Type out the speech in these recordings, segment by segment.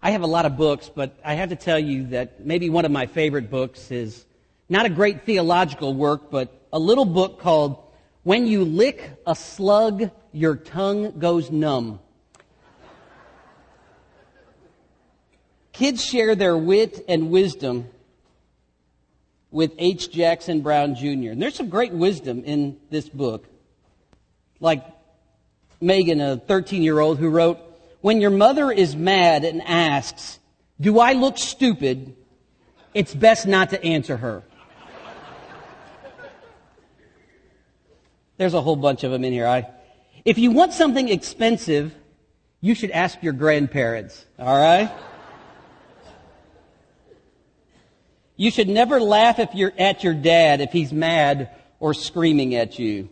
I have a lot of books, but I have to tell you that maybe one of my favorite books is not a great theological work, but a little book called When You Lick a Slug, Your Tongue Goes Numb. Kids share their wit and wisdom with H. Jackson Brown Jr. And there's some great wisdom in this book. Like Megan, a 13-year-old who wrote, "When your mother is mad and asks, 'Do I look stupid?' it's best not to answer her." There's a whole bunch of them in here. If you want something expensive, you should ask your grandparents, all right? You should never laugh at your dad if he's mad or screaming at you.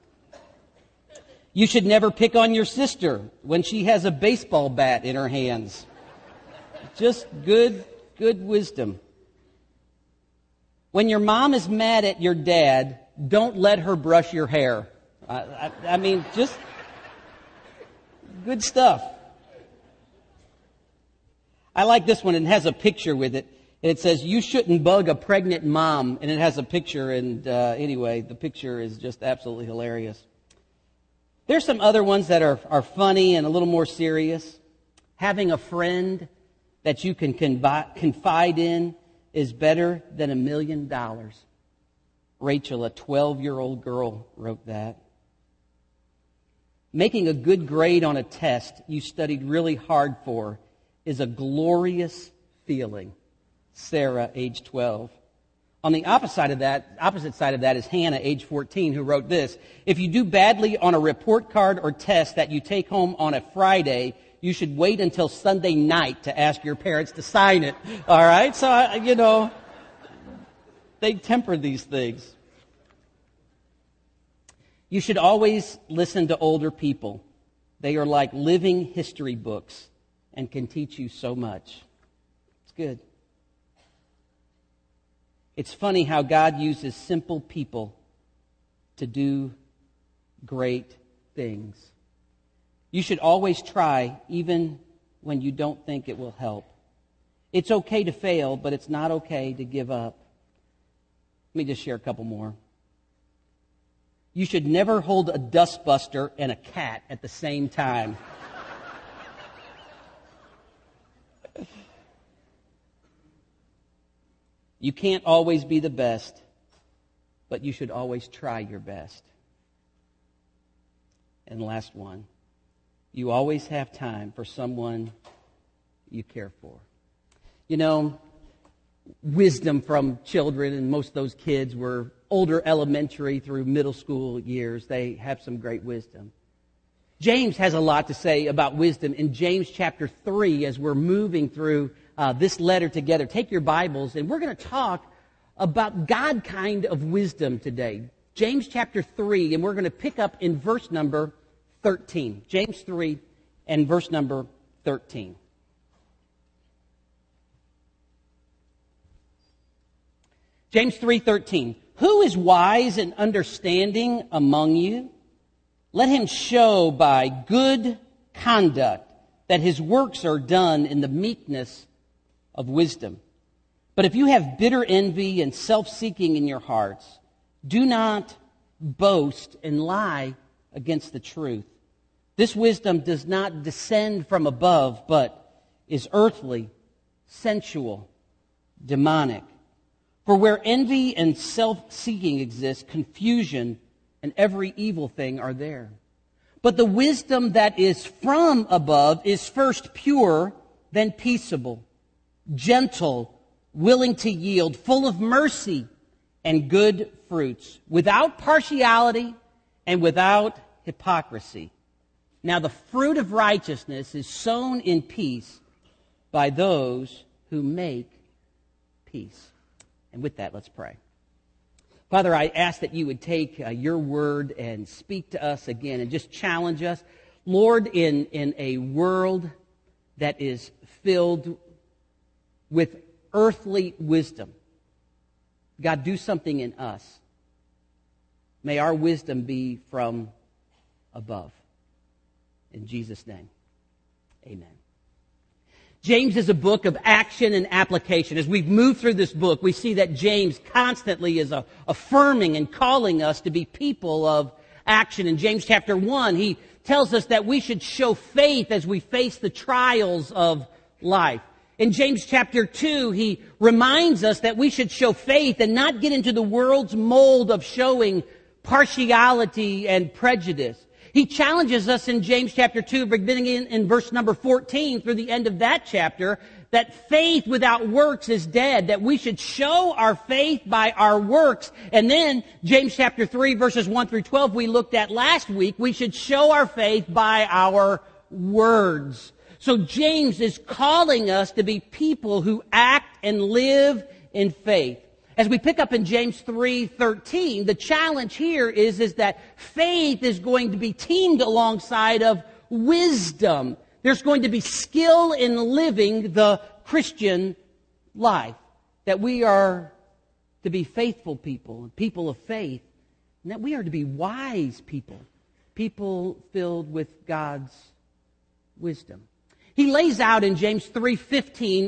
You should never pick on your sister when she has a baseball bat in her hands. Just good wisdom. When your mom is mad at your dad, don't let her brush your hair. I mean, just good stuff. I like this one. It has a picture with it. It says, "You shouldn't bug a pregnant mom." And it has a picture. And anyway, the picture is just absolutely hilarious. There's some other ones that are funny and a little more serious. Having a friend that you can confide in is better than $1 million. Rachel, a 12-year-old girl, wrote that. Making a good grade on a test you studied really hard for is a glorious feeling. Sarah, age 12. On the opposite side of that is Hannah, age 14, who wrote this: "If you do badly on a report card or test that you take home on a Friday, you should wait until Sunday night to ask your parents to sign it." All right? So, they temper these things. You should always listen to older people. They are like living history books and can teach you so much. It's good. It's funny how God uses simple people to do great things. You should always try, even when you don't think it will help. It's okay to fail, but it's not okay to give up. Let me just share a couple more. You should never hold a dustbuster and a cat at the same time. You can't always be the best, but you should always try your best. And last one, you always have time for someone you care for. Wisdom from children, and most of those kids were older elementary through middle school years. They have some great wisdom. James has a lot to say about wisdom in James chapter 3 as we're moving through this letter together. Take your Bibles, and we're going to talk about God kind of wisdom today. James chapter 3, and we're going to pick up in verse number 13. James 3 and verse number 13. James 3:13. "Who is wise and understanding among you? Let him show by good conduct that his works are done in the meekness of wisdom. But if you have bitter envy and self-seeking in your hearts, do not boast and lie against the truth. This wisdom does not descend from above, but is earthly, sensual, demonic. For where envy and self-seeking exist, confusion and every evil thing are there. But the wisdom that is from above is first pure, then peaceable, gentle, willing to yield, full of mercy and good fruits, without partiality and without hypocrisy. Now the fruit of righteousness is sown in peace by those who make peace." And with that, let's pray. Father, I ask that you would take your word and speak to us again and just challenge us. Lord, in a world that is filled with earthly wisdom, God, do something in us. May our wisdom be from above. In Jesus' name, amen. James is a book of action and application. As we've moved through this book, we see that James constantly is affirming and calling us to be people of action. In James chapter 1, he tells us that we should show faith as we face the trials of life. In James chapter 2, he reminds us that we should show faith and not get into the world's mold of showing partiality and prejudice. He challenges us in James chapter 2, beginning in verse number 14 through the end of that chapter, that faith without works is dead, that we should show our faith by our works. And then James chapter 3, verses 1 through 12 we looked at last week, we should show our faith by our words. So James is calling us to be people who act and live in faith. As we pick up in James 3:13, the challenge here is that faith is going to be teamed alongside of wisdom. There's going to be skill in living the Christian life. That we are to be faithful people, people of faith, and that we are to be wise people, people filled with God's wisdom. He lays out in James 3:15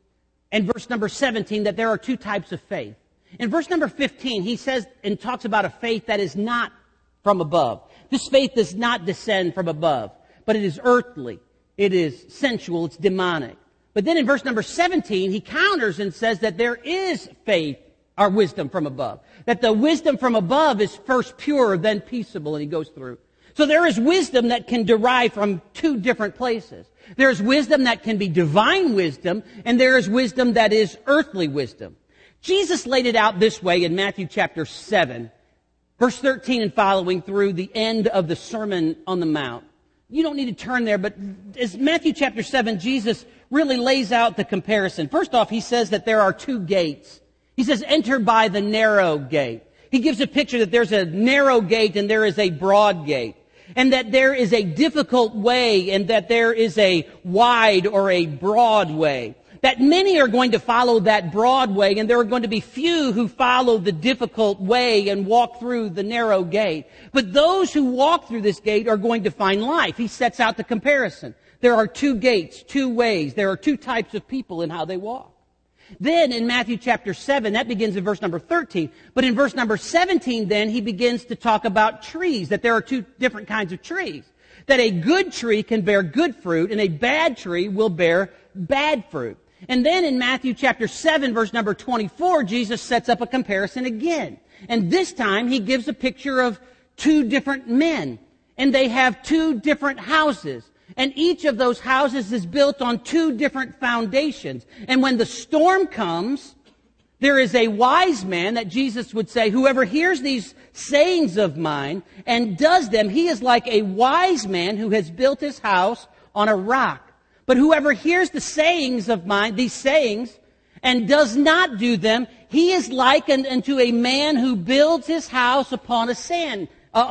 and verse number 17 that there are two types of faith. In verse number 15, he says and talks about a faith that is not from above. This faith does not descend from above, but it is earthly, it is sensual, it's demonic. But then in verse number 17, he counters and says that there is faith or wisdom from above. That the wisdom from above is first pure, then peaceable, and he goes through. So there is wisdom that can derive from two different places. There is wisdom that can be divine wisdom, and there is wisdom that is earthly wisdom. Jesus laid it out this way in Matthew chapter 7, verse 13 and following through the end of the Sermon on the Mount. You don't need to turn there, but as Matthew chapter 7, Jesus really lays out the comparison. First off, he says that there are two gates. He says, enter by the narrow gate. He gives a picture that there's a narrow gate and there is a broad gate. And that there is a difficult way and that there is a wide or a broad way. That many are going to follow that broad way and there are going to be few who follow the difficult way and walk through the narrow gate. But those who walk through this gate are going to find life. He sets out the comparison. There are two gates, two ways. There are two types of people in how they walk. Then in Matthew chapter 7, that begins in verse number 13. But in verse number 17 then, he begins to talk about trees, that there are two different kinds of trees. That a good tree can bear good fruit and a bad tree will bear bad fruit. And then in Matthew chapter 7, verse number 24, Jesus sets up a comparison again. And this time he gives a picture of two different men. And they have two different houses. And each of those houses is built on two different foundations. And when the storm comes, there is a wise man that Jesus would say, whoever hears these sayings of mine and does them, he is like a wise man who has built his house on a rock. But whoever hears the sayings of mine, these sayings, and does not do them, he is likened unto a man who builds his house upon sand.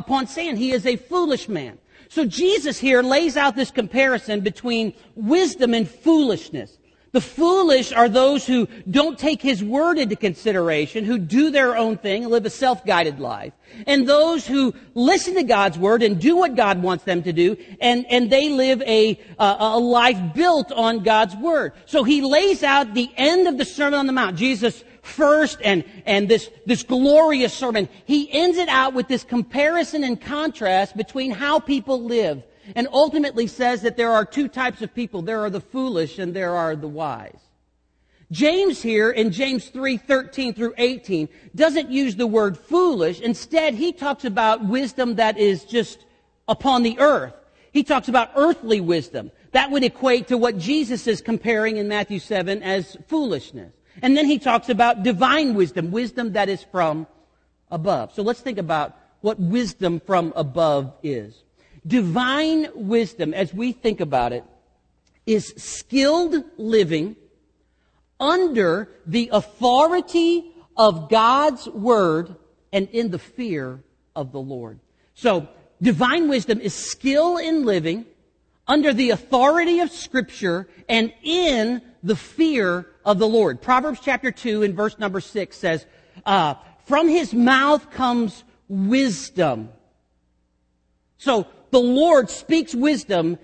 He is a foolish man. So Jesus here lays out this comparison between wisdom and foolishness. The foolish are those who don't take His word into consideration, who do their own thing, live a self-guided life. And those who listen to God's word and do what God wants them to do, and they live a life built on God's word. So He lays out the end of the Sermon on the Mount. Jesus first and this glorious sermon, He ends it out with this comparison and contrast between how people live. And ultimately says that there are two types of people. There are the foolish and there are the wise. James here in James 3:13 through 18 doesn't use the word foolish. Instead, he talks about wisdom that is just upon the earth. He talks about earthly wisdom. That would equate to what Jesus is comparing in Matthew 7 as foolishness. And then he talks about divine wisdom, wisdom that is from above. So let's think about what wisdom from above is. Divine wisdom, as we think about it, is skilled living under the authority of God's word and in the fear of the Lord. So, divine wisdom is skill in living under the authority of Scripture and in the fear of the Lord. Proverbs chapter 2 and verse number 6 says, from his mouth comes wisdom. So, the Lord speaks wisdom,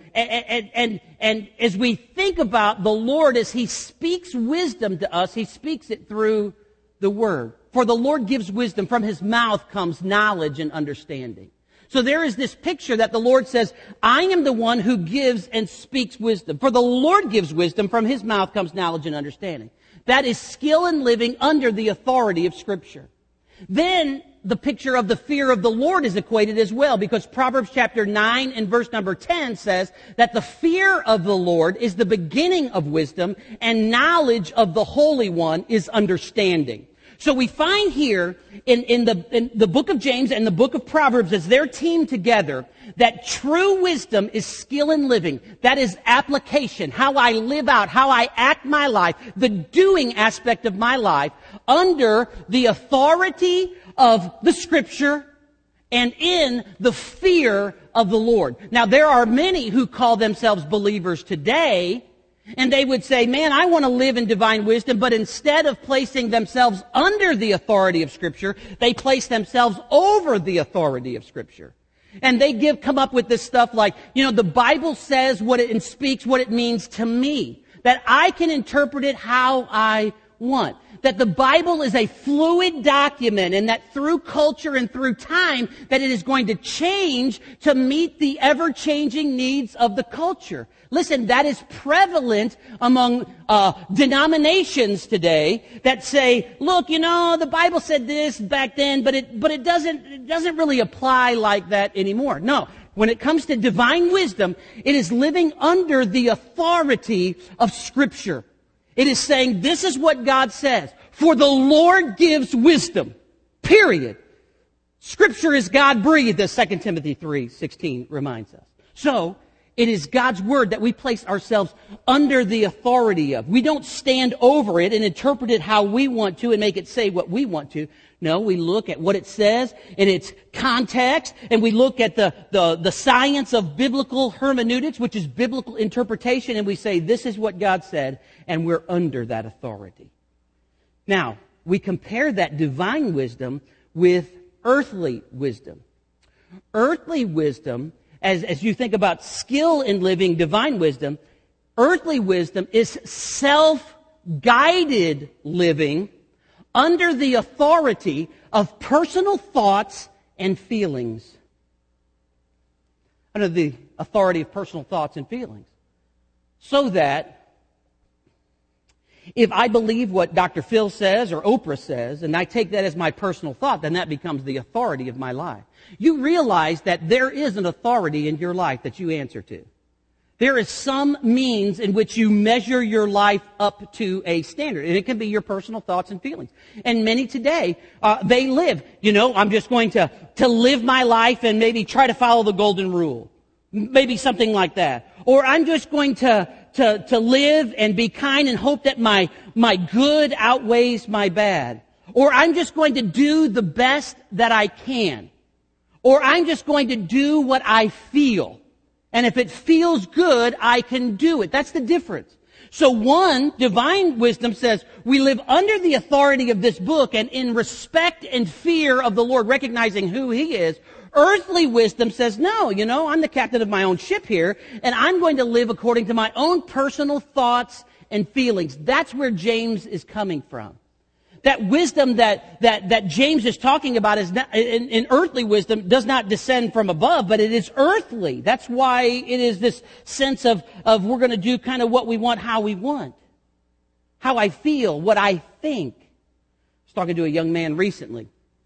and as we think about the Lord as He speaks wisdom to us, He speaks it through the Word. For the Lord gives wisdom. From His mouth comes knowledge and understanding. So there is this picture that the Lord says, I am the one who gives and speaks wisdom. For the Lord gives wisdom. From His mouth comes knowledge and understanding. That is skill in living under the authority of Scripture. Then the picture of the fear of the Lord is equated as well, because Proverbs chapter 9 and verse number 10 says that the fear of the Lord is the beginning of wisdom, and knowledge of the Holy One is understanding. So we find here in the book of James and the book of Proverbs, as they're teamed together, that true wisdom is skill in living. That is application, how I live out, how I act my life, the doing aspect of my life under the authority of the Scripture and in the fear of the Lord. Now, there are many who call themselves believers today, and they would say, man, I want to live in divine wisdom, but instead of placing themselves under the authority of Scripture, they place themselves over the authority of Scripture. And they come up with this stuff like, the Bible says what it and speaks what it means to me, that I can interpret it how I want. That the Bible is a fluid document, and that through culture and through time, that it is going to change to meet the ever-changing needs of the culture. Listen, that is prevalent among denominations today that say, look, the Bible said this back then, but it doesn't really apply like that anymore. No. When it comes to divine wisdom, it is living under the authority of Scripture. It is saying, this is what God says. For the Lord gives wisdom. Period. Scripture is God-breathed, as 2 Timothy 3:16 reminds us. So, it is God's Word that we place ourselves under the authority of. We don't stand over it and interpret it how we want to and make it say what we want to. No, we look at what it says in its context, and we look at the science of biblical hermeneutics, which is biblical interpretation, and we say, this is what God said, and we're under that authority. Now, we compare that divine wisdom with earthly wisdom. Earthly wisdom, as you think about skill in living divine wisdom, earthly wisdom is self-guided living under the authority of personal thoughts and feelings. Under the authority of personal thoughts and feelings. So that if I believe what Dr. Phil says or Oprah says, and I take that as my personal thought, then that becomes the authority of my life. You realize that there is an authority in your life that you answer to. There is some means in which you measure your life up to a standard. And it can be your personal thoughts and feelings. And many today, they live, I'm just going to live my life and maybe try to follow the golden rule. Maybe something like that. Or I'm just going to live and be kind and hope that my good outweighs my bad. Or I'm just going to do the best that I can. Or I'm just going to do what I feel. And if it feels good, I can do it. That's the difference. So one, divine wisdom says, we live under the authority of this book and in respect and fear of the Lord, recognizing who He is. Earthly wisdom says, no, I'm the captain of my own ship here, and I'm going to live according to my own personal thoughts and feelings. That's where James is coming from. That wisdom that James is talking about is not, in earthly wisdom does not descend from above, but it is earthly. That's why it is this sense of we're going to do kind of what we want, how we want. How I feel, what I think. I was talking to a young man recently,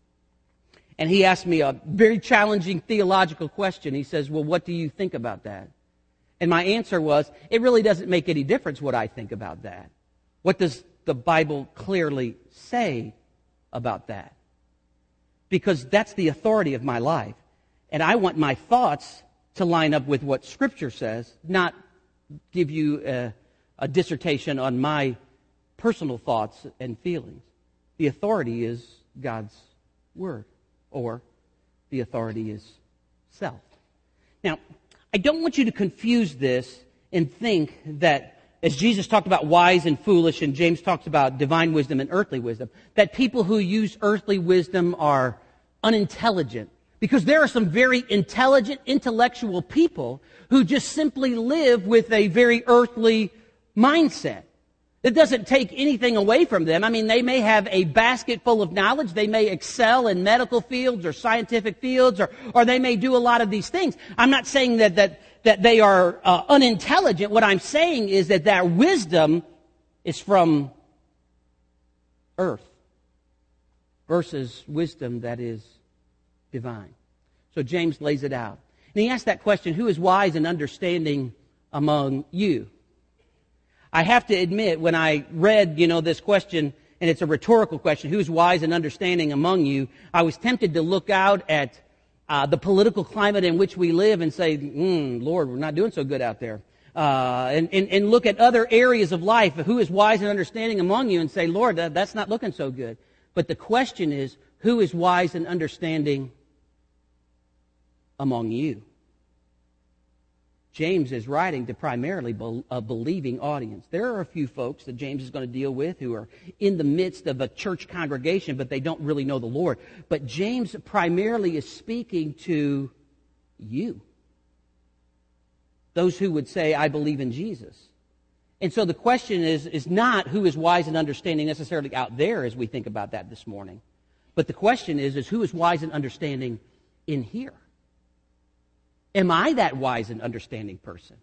and he asked me a very challenging theological question. He says, well, what do you think about that? And my answer was, it really doesn't make any difference what I think about that. What does the Bible clearly say about that? Because that's the authority of my life. And I want my thoughts to line up with what Scripture says, not give you a dissertation on my personal thoughts and feelings. The authority is God's Word, or the authority is self. Now, I don't want you to confuse this and think that as Jesus talked about wise and foolish, and James talks about divine wisdom and earthly wisdom, that people who use earthly wisdom are unintelligent Because there are some very intelligent, intellectual people who just simply live with a very earthly mindset. It doesn't take anything away from them. I mean, they may have a basket full of knowledge. They may excel in medical fields or scientific fields, or they may do a lot of these things. I'm not saying that they are unintelligent. What I'm saying is that their wisdom is from earth versus wisdom that is divine. So James lays it out. And he asks that question, who is wise and understanding among you? I have to admit, when I read, this question, and it's a rhetorical question, who is wise and understanding among you, I was tempted to look out at the political climate in which we live and say, Lord, we're not doing so good out there. And look at other areas of life, who is wise and understanding among you, and say, Lord, that's not looking so good. But the question is, who is wise and understanding among you? James is writing to primarily a believing audience. There are a few folks that James is going to deal with who are in the midst of a church congregation, but they don't really know the Lord. But James primarily is speaking to you. Those who would say, I believe in Jesus. And so the question is not who is wise and understanding necessarily out there as we think about that this morning. But the question is who is wise and understanding in here? Am I that wise and understanding person?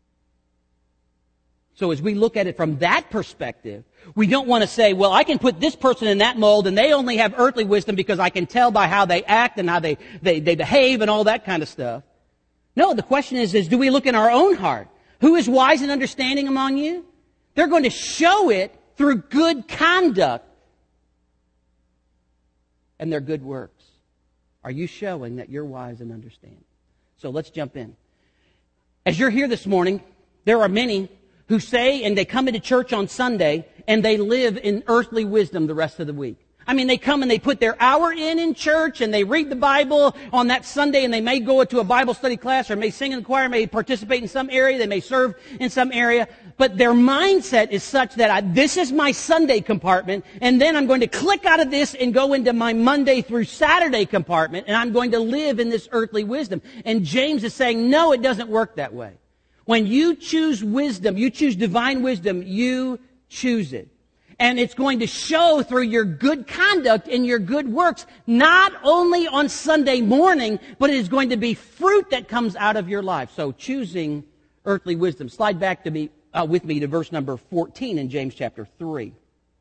So as we look at it from that perspective, we don't want to say, well, I can put this person in that mold and they only have earthly wisdom because I can tell by how they act and how they behave and all that kind of stuff. No, the question is do we look in our own heart? Who is wise and understanding among you? They're going to show it through good conduct and their good works. Are you showing that you're wise and understanding? So let's jump in. As you're here this morning, there are many who say, and they come into church on Sunday, and they live in earthly wisdom the rest of the week. I mean, they come and they put their hour in church, and they read the Bible on that Sunday, and they may go to a Bible study class, or may sing in the choir, may participate in some area, they may serve in some area, but their mindset is such that this is my Sunday compartment, and then I'm going to click out of this and go into my Monday through Saturday compartment, and I'm going to live in this earthly wisdom. And James is saying, no, it doesn't work that way. When you choose wisdom, you choose divine wisdom, you choose it. And it's going to show through your good conduct and your good works, not only on Sunday morning, but it is going to be fruit that comes out of your life. So choosing earthly wisdom. Slide back with me to verse number 14 in James chapter 3.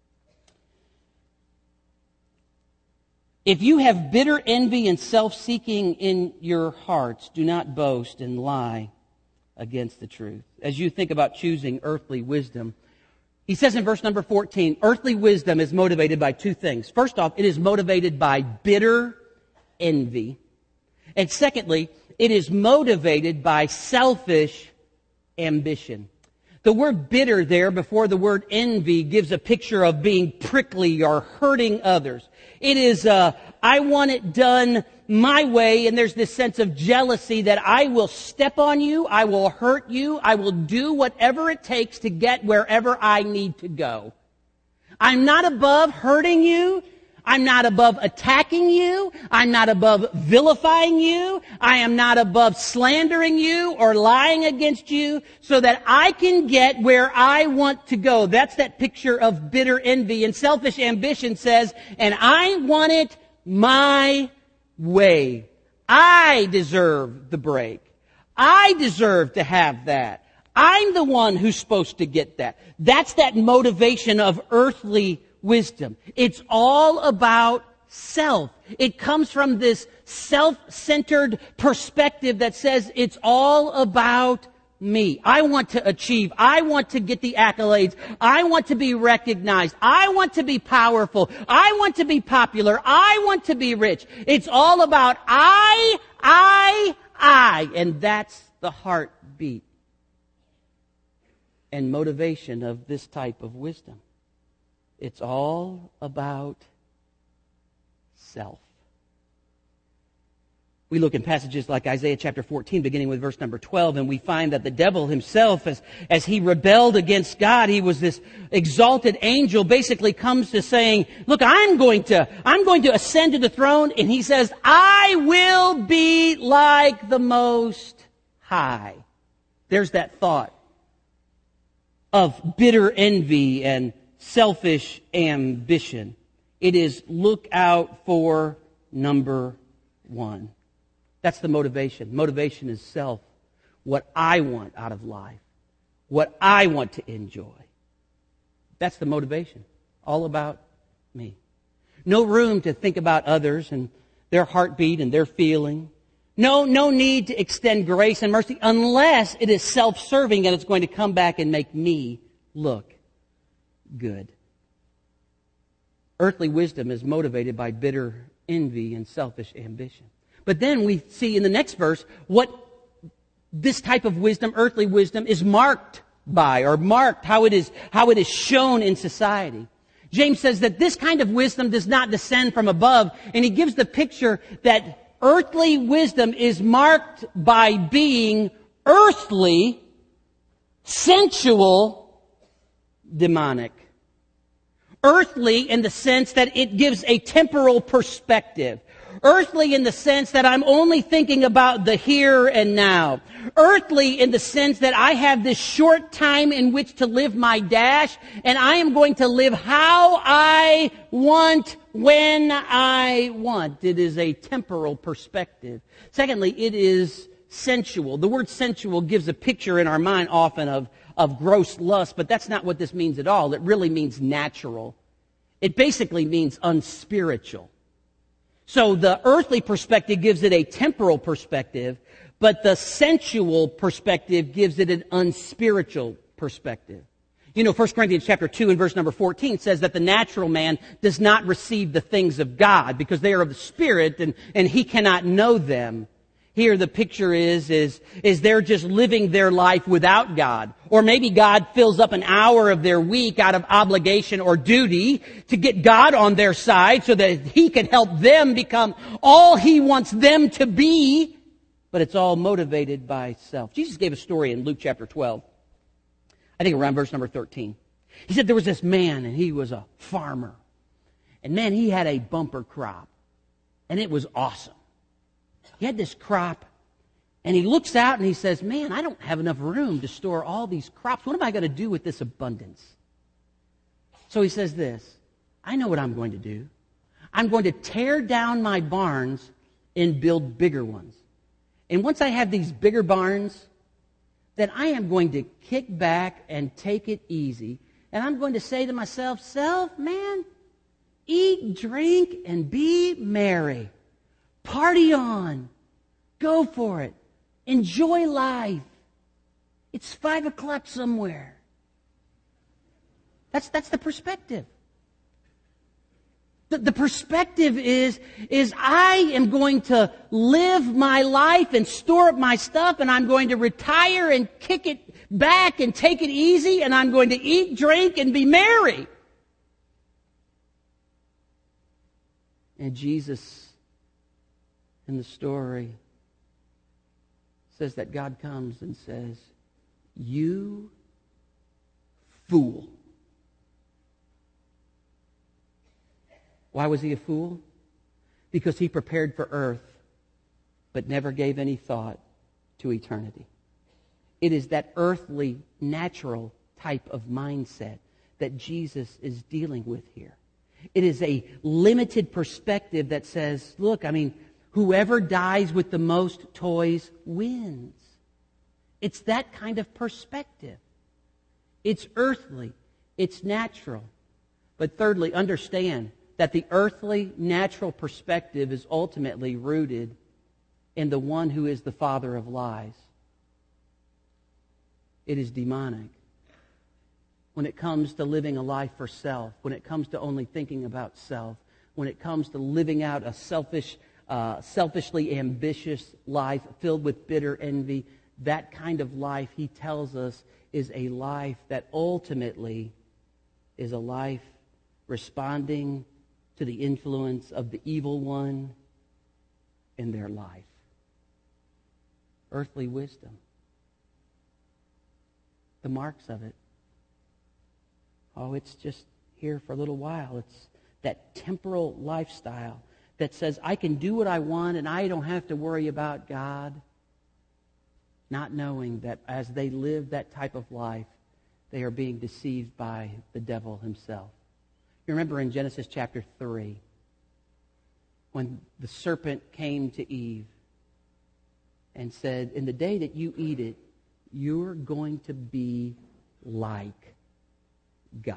If you have bitter envy and self-seeking in your hearts, do not boast and lie against the truth. As you think about choosing earthly wisdom, he says in verse number 14, earthly wisdom is motivated by two things. First off, it is motivated by bitter envy. And secondly, it is motivated by selfish ambition. The word bitter there before the word envy gives a picture of being prickly or hurting others. It is, I want it done my way, and there's this sense of jealousy that I will step on you, I will hurt you, I will do whatever it takes to get wherever I need to go. I'm not above hurting you. I'm not above attacking you. I'm not above vilifying you. I am not above slandering you or lying against you so that I can get where I want to go. That's that picture of bitter envy. And selfish ambition says, and I want it my way. I deserve the break. I deserve to have that. I'm the one who's supposed to get that. That's that motivation of earthly wisdom. It's all about self. It comes from this self-centered perspective that says it's all about me. I want to achieve. I want to get the accolades. I want to be recognized. I want to be powerful. I want to be popular. I want to be rich. It's all about I, and that's the heartbeat and motivation of this type of wisdom. It's all about self. We look in passages like Isaiah chapter 14, beginning with verse number 12, and we find that the devil himself, as he rebelled against God, he was this exalted angel, basically comes to saying, look, I'm going to ascend to the throne, and he says, I will be like the Most High. There's that thought of bitter envy and selfish ambition. It is look out for number one. That's the motivation. Motivation is self. What I want out of life. What I want to enjoy. That's the motivation. All about me. No room to think about others and their heartbeat and their feeling. No need to extend grace and mercy unless it is self-serving and it's going to come back and make me look good. Earthly wisdom is motivated by bitter envy and selfish ambition. But then we see in the next verse what this type of wisdom, earthly wisdom, is marked by, or marked how it is shown in society. James says that this kind of wisdom does not descend from above, and he gives the picture that earthly wisdom is marked by being earthly, sensual, demonic. Earthly in the sense that it gives a temporal perspective. Earthly in the sense that I'm only thinking about the here and now. Earthly in the sense that I have this short time in which to live my dash, and I am going to live how I want, when I want. It is a temporal perspective. Secondly, it is sensual. The word sensual gives a picture in our mind often of gross lust, but that's not what this means at all. It really means natural. It basically means unspiritual. So the earthly perspective gives it a temporal perspective, but the sensual perspective gives it an unspiritual perspective. You know, 1 Corinthians chapter 2 and verse number 14 says that the natural man does not receive the things of God because they are of the Spirit and he cannot know them. Here the picture is they're just living their life without God. Or maybe God fills up an hour of their week out of obligation or duty to get God on their side so that He can help them become all He wants them to be. But it's all motivated by self. Jesus gave a story in Luke chapter 12. I think around verse number 13. He said there was this man and he was a farmer. And man, he had a bumper crop. And it was awesome. He had this crop, and he looks out and he says, man, I don't have enough room to store all these crops. What am I going to do with this abundance? So he says this, I know what I'm going to do. I'm going to tear down my barns and build bigger ones. And once I have these bigger barns, then I am going to kick back and take it easy. And I'm going to say to myself, self, man, eat, drink, and be merry. Party on. Go for it. Enjoy life. It's 5 o'clock somewhere. That's the perspective. The perspective is I am going to live my life and store up my stuff, and I'm going to retire and kick it back and take it easy, and I'm going to eat, drink, and be merry. And Jesus in the story says that God comes and says, you fool. Why was he a fool? Because he prepared for earth, but never gave any thought to eternity. It is that earthly, natural type of mindset that Jesus is dealing with here. It is a limited perspective that says, look, whoever dies with the most toys wins. It's that kind of perspective. It's earthly. It's natural. But thirdly, understand that the earthly, natural perspective is ultimately rooted in the one who is the father of lies. It is demonic. When it comes to living a life for self, when it comes to only thinking about self, when it comes to living out a selfishly ambitious life filled with bitter envy, that kind of life, he tells us, is a life that ultimately is a life responding to the influence of the evil one in their life. earthly wisdom. The marks of it. Oh, it's just here for a little while. It's that temporal lifestyle that says I can do what I want and I don't have to worry about God. Not knowing that as they live that type of life, they are being deceived by the devil himself. You remember in Genesis chapter 3, when the serpent came to Eve and said, in the day that you eat it, you're going to be like God.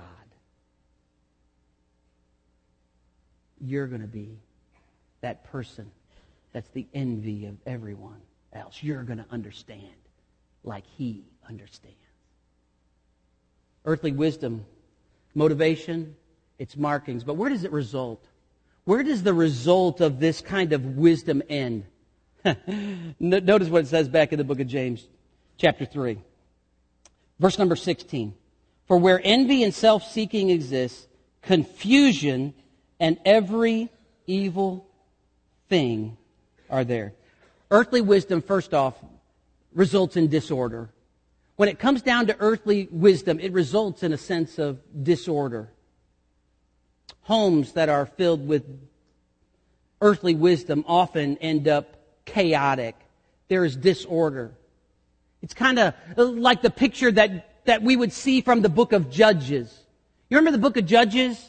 You're going to be that person that's the envy of everyone else. You're going to understand like He understands. Earthly wisdom, motivation, its markings. But where does it result? Where does the result of this kind of wisdom end? Notice what it says back in the book of James, chapter 3. Verse number 16. For where envy and self-seeking exists, confusion and every evil thing are there. Earthly wisdom, first off, results in disorder. When it comes down to earthly wisdom, it results in a sense of disorder. Homes that are filled with earthly wisdom often end up chaotic. There is disorder. It's kind of like the picture that we would see from the book of Judges. You remember the book of Judges?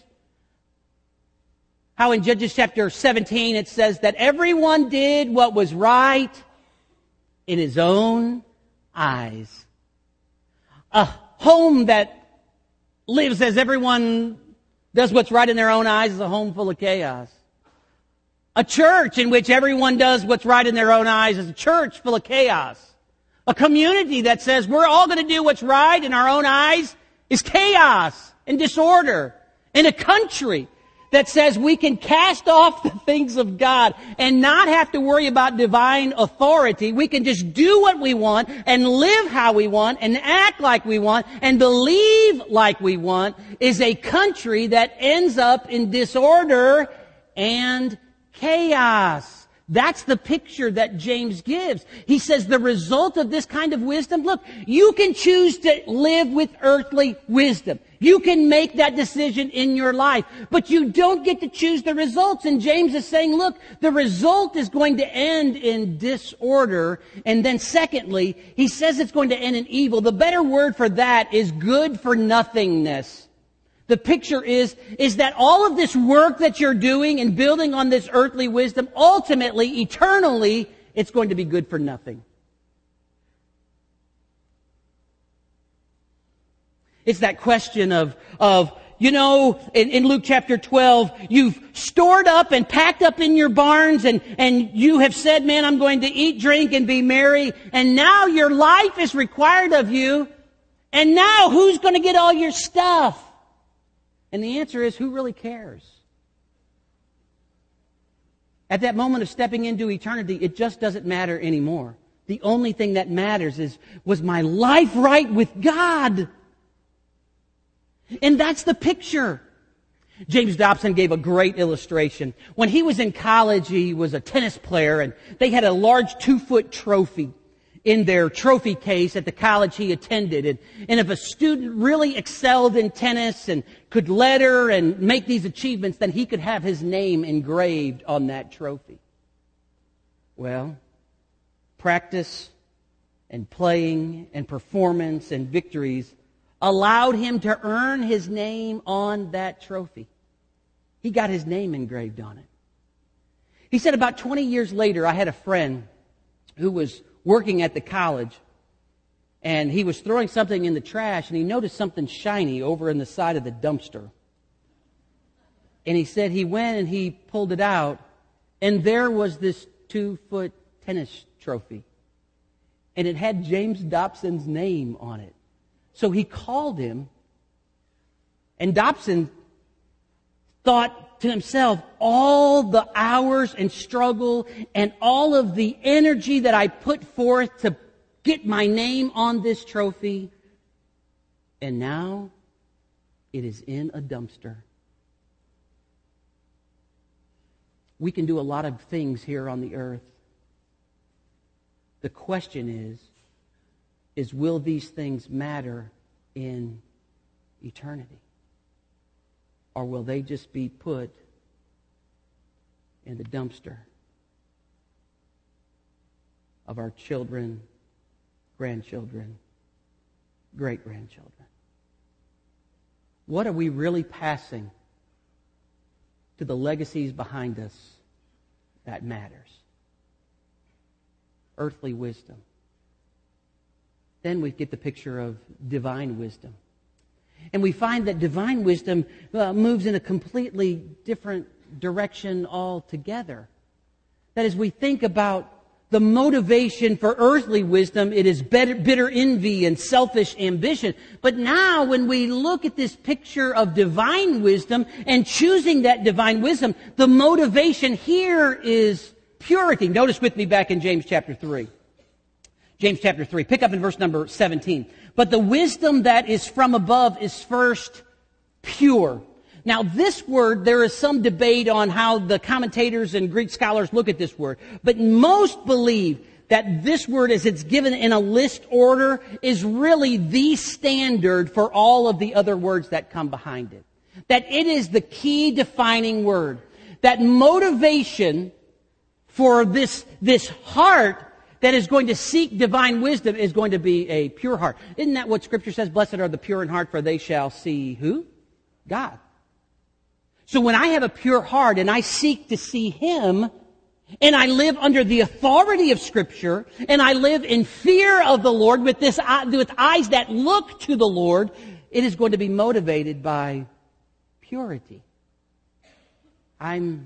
How in Judges chapter 17 it says that everyone did what was right in his own eyes. A home that lives as everyone does what's right in their own eyes is a home full of chaos. A church in which everyone does what's right in their own eyes is a church full of chaos. A community that says we're all going to do what's right in our own eyes is chaos and disorder. In a country that says we can cast off the things of God and not have to worry about divine authority. We can just do what we want and live how we want and act like we want and believe like we want is a country that ends up in disorder and chaos. That's the picture that James gives. He says the result of this kind of wisdom, look, you can choose to live with earthly wisdom. You can make that decision in your life, but you don't get to choose the results. And James is saying, look, the result is going to end in disorder. And then secondly, he says it's going to end in evil. The better word for that is good for nothingness. The picture is that all of this work that you're doing and building on this earthly wisdom, ultimately, eternally, it's going to be good for nothing. It's that question of in Luke chapter 12, you've stored up and packed up in your barns and you have said, man, I'm going to eat, drink, and be merry. And now your life is required of you. And now who's going to get all your stuff? And the answer is, who really cares? At that moment of stepping into eternity, it just doesn't matter anymore. The only thing that matters is, was my life right with God? And that's the picture. James Dobson gave a great illustration. When he was in college, he was a tennis player, and they had a large 2-foot trophy in their trophy case at the college he attended. And if a student really excelled in tennis and could letter and make these achievements, then he could have his name engraved on that trophy. Well, practice and playing and performance and victories allowed him to earn his name on that trophy. He got his name engraved on it. He said about 20 years later, I had a friend who was working at the college, and he was throwing something in the trash, and he noticed something shiny over in the side of the dumpster. And he said he went and he pulled it out, and there was this 2-foot tennis trophy. And it had James Dobson's name on it. So he called him, and Dobson thought to himself, all the hours and struggle and all of the energy that I put forth to get my name on this trophy, and now it is in a dumpster. We can do a lot of things here on the earth. The question is will these things matter in eternity? Or will they just be put in the dumpster of our children, grandchildren, great-grandchildren? What are we really passing to the legacies behind us that matters? Earthly wisdom. Then we get the picture of divine wisdom. And we find that divine wisdom moves in a completely different direction altogether. That as we think about the motivation for earthly wisdom, it is bitter envy and selfish ambition. But now when we look at this picture of divine wisdom and choosing that divine wisdom, the motivation here is purity. Notice with me back in James chapter 3. James chapter 3. Pick up in verse number 17. But the wisdom that is from above is first pure. Now this word, there is some debate on how the commentators and Greek scholars look at this word. But most believe that this word, as it's given in a list order, is really the standard for all of the other words that come behind it. That it is the key defining word. That motivation for this heart that is going to seek divine wisdom is going to be a pure heart. Isn't that what Scripture says? Blessed are the pure in heart, for they shall see who? God. So when I have a pure heart and I seek to see Him, and I live under the authority of Scripture, and I live in fear of the Lord with eyes that look to the Lord, it is going to be motivated by purity. I'm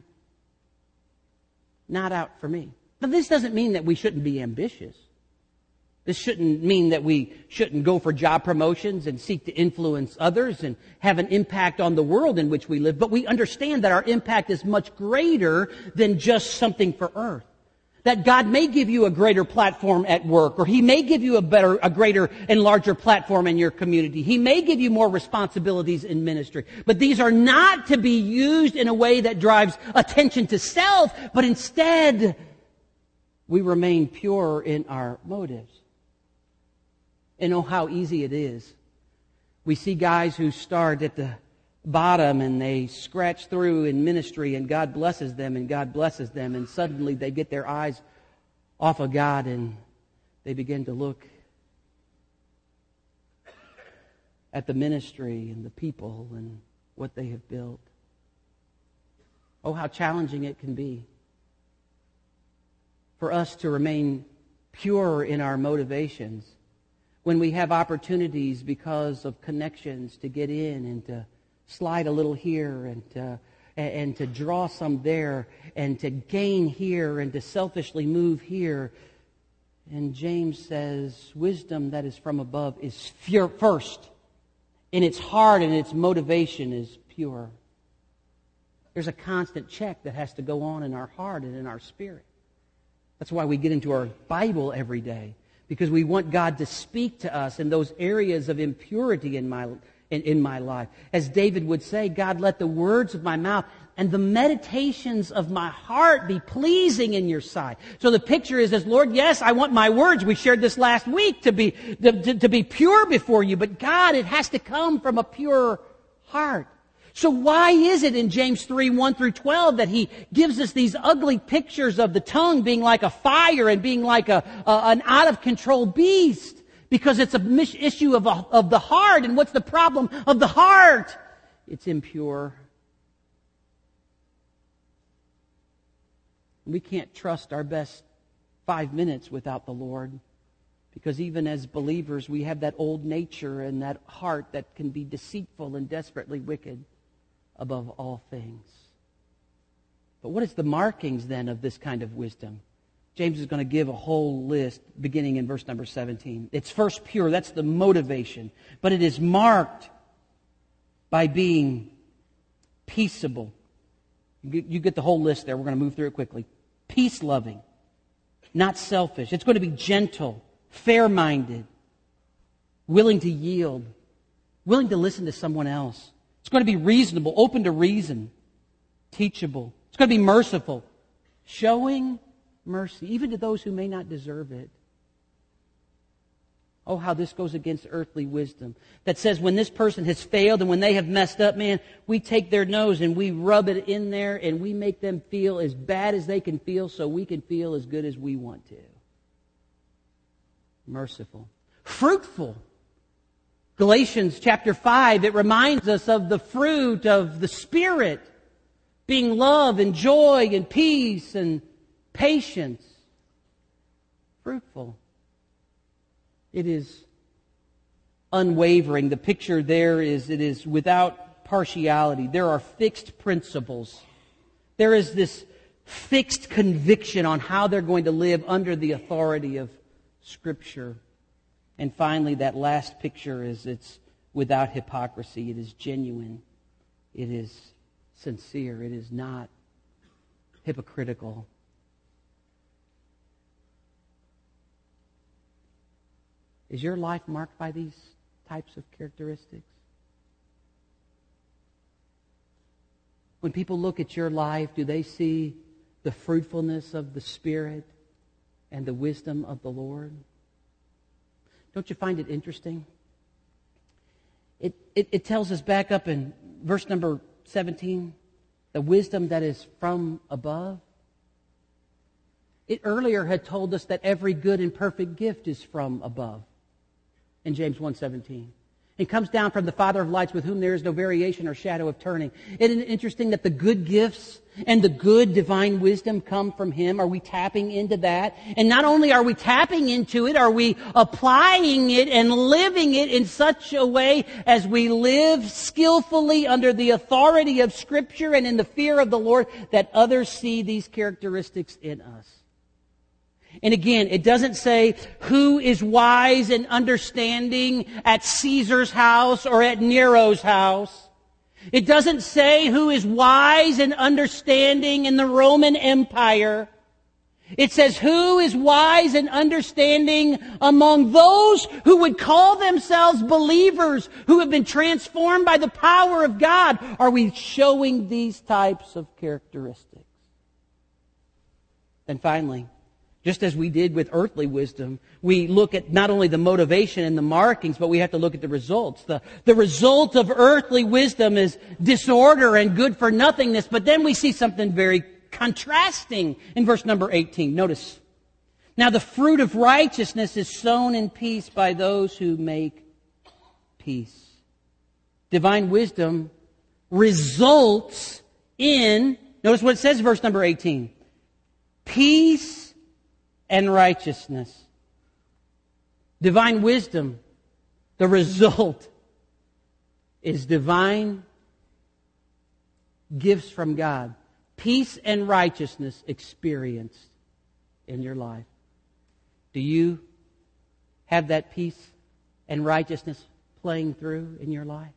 not out for me. But this doesn't mean that we shouldn't be ambitious. This shouldn't mean that we shouldn't go for job promotions and seek to influence others and have an impact on the world in which we live. But we understand that our impact is much greater than just something for earth. That God may give you a greater platform at work, or He may give you a greater and larger platform in your community. He may give you more responsibilities in ministry. But these are not to be used in a way that drives attention to self, but instead we remain pure in our motives. And oh, how easy it is. We see guys who start at the bottom and they scratch through in ministry, and God blesses them, and suddenly they get their eyes off of God and they begin to look at the ministry and the people and what they have built. Oh, how challenging it can be for us to remain pure in our motivations when we have opportunities because of connections to get in and to slide a little here and to draw some there and to gain here and to selfishly move here. And James says wisdom that is from above is pure first. In its heart and its motivation is pure. There's a constant check that has to go on in our heart and in our spirit. That's why we get into our Bible every day, because we want God to speak to us in those areas of impurity in my life. As David would say, God, let the words of my mouth and the meditations of my heart be pleasing in your sight. So the picture is, Lord, yes, I want my words, we shared this last week, to be pure before you. But God, it has to come from a pure heart. So why is it in James 3, 1 through 12 that he gives us these ugly pictures of the tongue being like a fire and being like an out-of-control beast? Because it's an issue of the heart. And what's the problem of the heart? It's impure. We can't trust our best 5 minutes without the Lord. Because even as believers, we have that old nature and that heart that can be deceitful and desperately wicked above all things. But what is the markings then of this kind of wisdom? James is going to give a whole list beginning in verse number 17. It's first pure, that's the motivation. But it is marked by being peaceable. You get the whole list there. We're going to move through it quickly. Peace-loving, not selfish. It's going to be gentle, fair-minded, willing to yield, willing to listen to someone else. It's going to be reasonable, open to reason, teachable. It's going to be merciful, showing mercy, even to those who may not deserve it. Oh, how this goes against earthly wisdom. That says when this person has failed and when they have messed up, man, we take their nose and we rub it in there and we make them feel as bad as they can feel so we can feel as good as we want to. Merciful. Fruitful. Galatians chapter 5, it reminds us of the fruit of the Spirit, being love and joy and peace and patience. Fruitful. It is unwavering. The picture there is, it is without partiality. There are fixed principles. There is this fixed conviction on how they're going to live under the authority of Scripture. And finally, that last picture is it's without hypocrisy. It is genuine. It is sincere. It is not hypocritical. Is your life marked by these types of characteristics? When people look at your life, do they see the fruitfulness of the Spirit and the wisdom of the Lord? Don't you find it interesting? It tells us back up in verse number 17, the wisdom that is from above. It earlier had told us that every good and perfect gift is from above in James 1:17. It comes down from the Father of lights with whom there is no variation or shadow of turning. Isn't it interesting that the good gifts and the good divine wisdom come from Him? Are we tapping into that? And not only are we tapping into it, are we applying it and living it in such a way as we live skillfully under the authority of Scripture and in the fear of the Lord that others see these characteristics in us? And again, it doesn't say who is wise and understanding at Caesar's house or at Nero's house. It doesn't say who is wise and understanding in the Roman Empire. It says who is wise and understanding among those who would call themselves believers, who have been transformed by the power of God. Are we showing these types of characteristics? And finally, just as we did with earthly wisdom, we look at not only the motivation and the markings, but we have to look at the results. The result of earthly wisdom is disorder and good for nothingness, but then we see something very contrasting in verse number 18. Notice, now the fruit of righteousness is sown in peace by those who make peace. Divine wisdom results in, notice what it says in verse number 18, peace and righteousness. Divine wisdom, the result is divine gifts from God. Peace and righteousness experienced in your life. Do you have that peace and righteousness playing through in your life?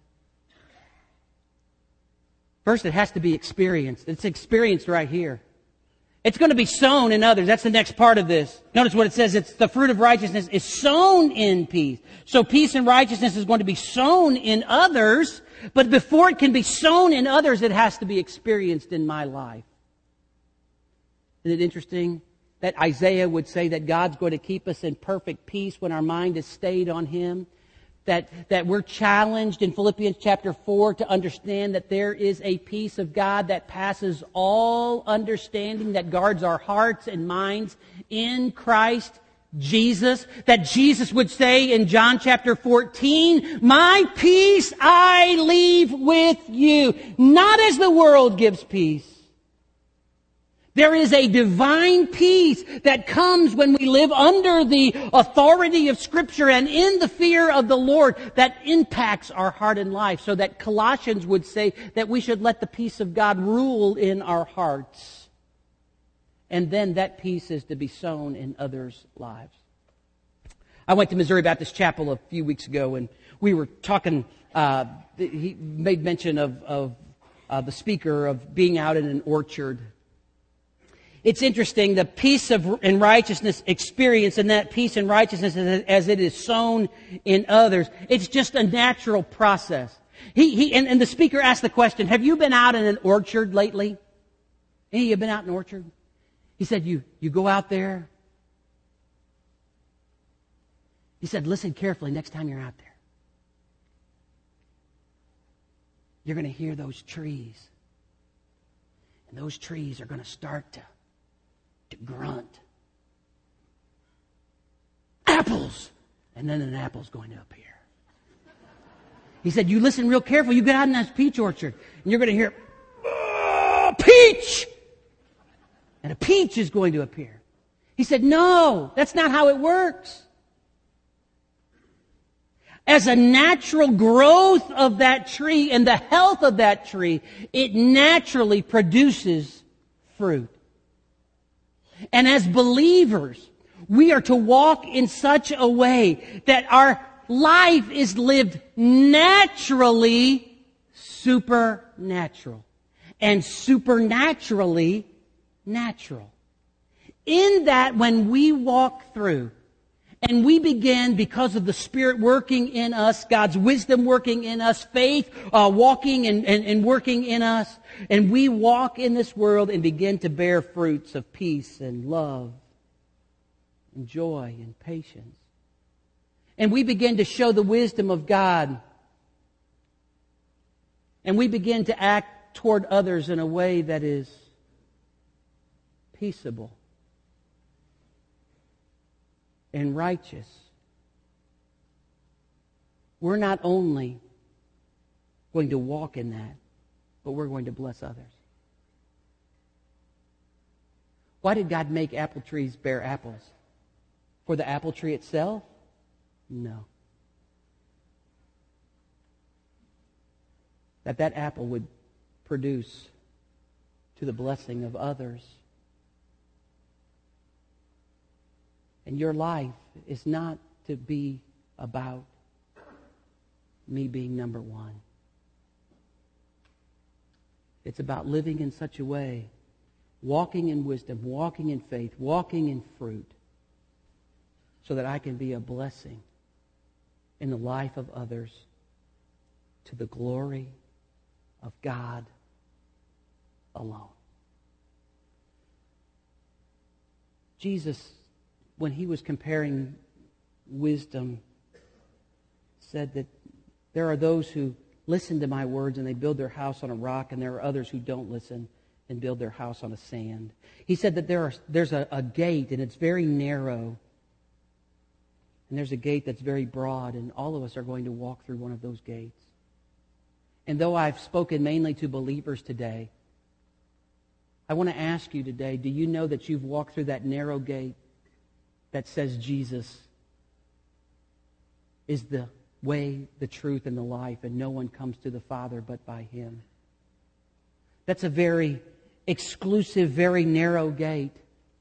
First, it has to be experienced. It's experienced right here. It's going to be sown in others. That's the next part of this. Notice what it says. It's the fruit of righteousness is sown in peace. So peace and righteousness is going to be sown in others. But before it can be sown in others, it has to be experienced in my life. Isn't it interesting that Isaiah would say that God's going to keep us in perfect peace when our mind is stayed on Him? That we're challenged in Philippians chapter 4 to understand that there is a peace of God that passes all understanding, that guards our hearts and minds in Christ Jesus. That Jesus would say in John chapter 14, my peace I leave with you, not as the world gives peace. There is a divine peace that comes when we live under the authority of Scripture and in the fear of the Lord that impacts our heart and life. So that Colossians would say that we should let the peace of God rule in our hearts. And then that peace is to be sown in others' lives. I went to Missouri Baptist Chapel a few weeks ago and we were talking, he made mention of the speaker of being out in an orchard. It's interesting, the peace and righteousness experience and that peace and righteousness as it is sown in others, it's just a natural process. And the speaker asked the question, have you been out in an orchard lately? Any of you been out in an orchard? He said, you go out there He said, listen carefully next time you're out there. You're going to hear those trees. And those trees are going to start to grunt. Apples! And then an apple's going to appear. He said, you listen real careful. You get out in that peach orchard, and you're going to hear, peach! And a peach is going to appear. He said, no, that's not how it works. As a natural growth of that tree and the health of that tree, it naturally produces fruit. And as believers, we are to walk in such a way that our life is lived naturally supernatural and supernaturally natural. In that, when we walk through and we begin, because of the Spirit working in us, God's wisdom working in us, faith walking and working in us, and we walk in this world and begin to bear fruits of peace and love and joy and patience. And we begin to show the wisdom of God. And we begin to act toward others in a way that is peaceable and righteous. We're not only going to walk in that, but we're going to bless others. Why did God make apple trees bear apples? For the apple tree itself? No. That apple would produce to the blessing of others. And your life is not to be about me being number one. It's about living in such a way, walking in wisdom, walking in faith, walking in fruit, so that I can be a blessing in the life of others to the glory of God alone. Jesus, when he was comparing wisdom, said that there are those who listen to my words and they build their house on a rock, and there are others who don't listen and build their house on a sand. He said that there's a gate, and it's very narrow, and there's a gate that's very broad, and all of us are going to walk through one of those gates. And though I've spoken mainly to believers today, I want to ask you today, do you know that you've walked through that narrow gate that says Jesus is the way, the truth, and the life, and no one comes to the Father but by Him? That's a very exclusive, very narrow gate.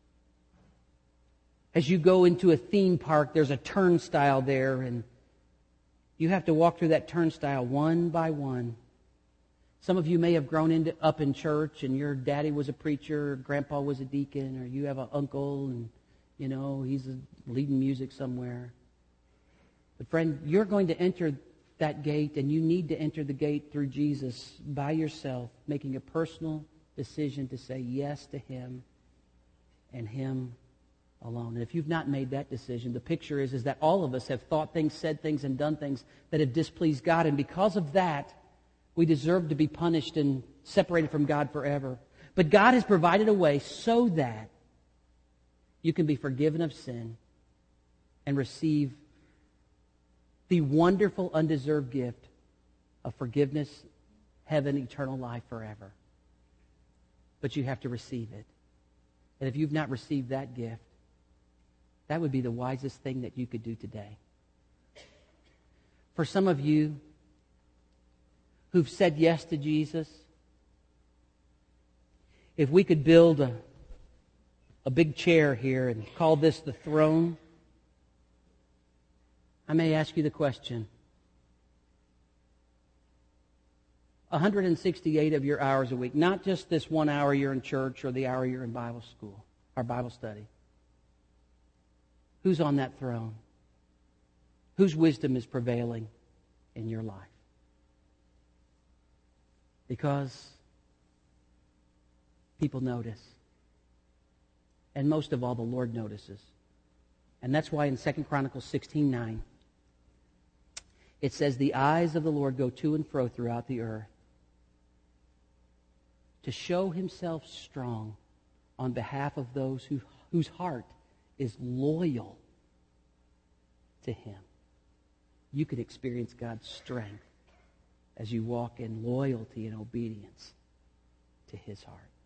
As you go into a theme park, there's a turnstile there, and you have to walk through that turnstile one by one. Some of you may have grown up in church, and your daddy was a preacher, or grandpa was a deacon, or you have an uncle, and he's leading music somewhere. But friend, you're going to enter that gate, and you need to enter the gate through Jesus by yourself, making a personal decision to say yes to Him and Him alone. And if you've not made that decision, the picture is that all of us have thought things, said things, and done things that have displeased God. And because of that, we deserve to be punished and separated from God forever. But God has provided a way so that you can be forgiven of sin and receive the wonderful, undeserved gift of forgiveness, heaven, eternal life forever. But you have to receive it. And if you've not received that gift, that would be the wisest thing that you could do today. For some of you who've said yes to Jesus, if we could build a big chair here and call this the throne, I may ask you the question. 168 of your hours a week, not just this 1 hour you're in church or the hour you're in Bible school or Bible study. Who's on that throne? Whose wisdom is prevailing in your life? Because people notice. And most of all, the Lord notices. And that's why in 2 Chronicles 16:9, it says, the eyes of the Lord go to and fro throughout the earth to show himself strong on behalf of those whose heart is loyal to him. You can experience God's strength as you walk in loyalty and obedience to his heart.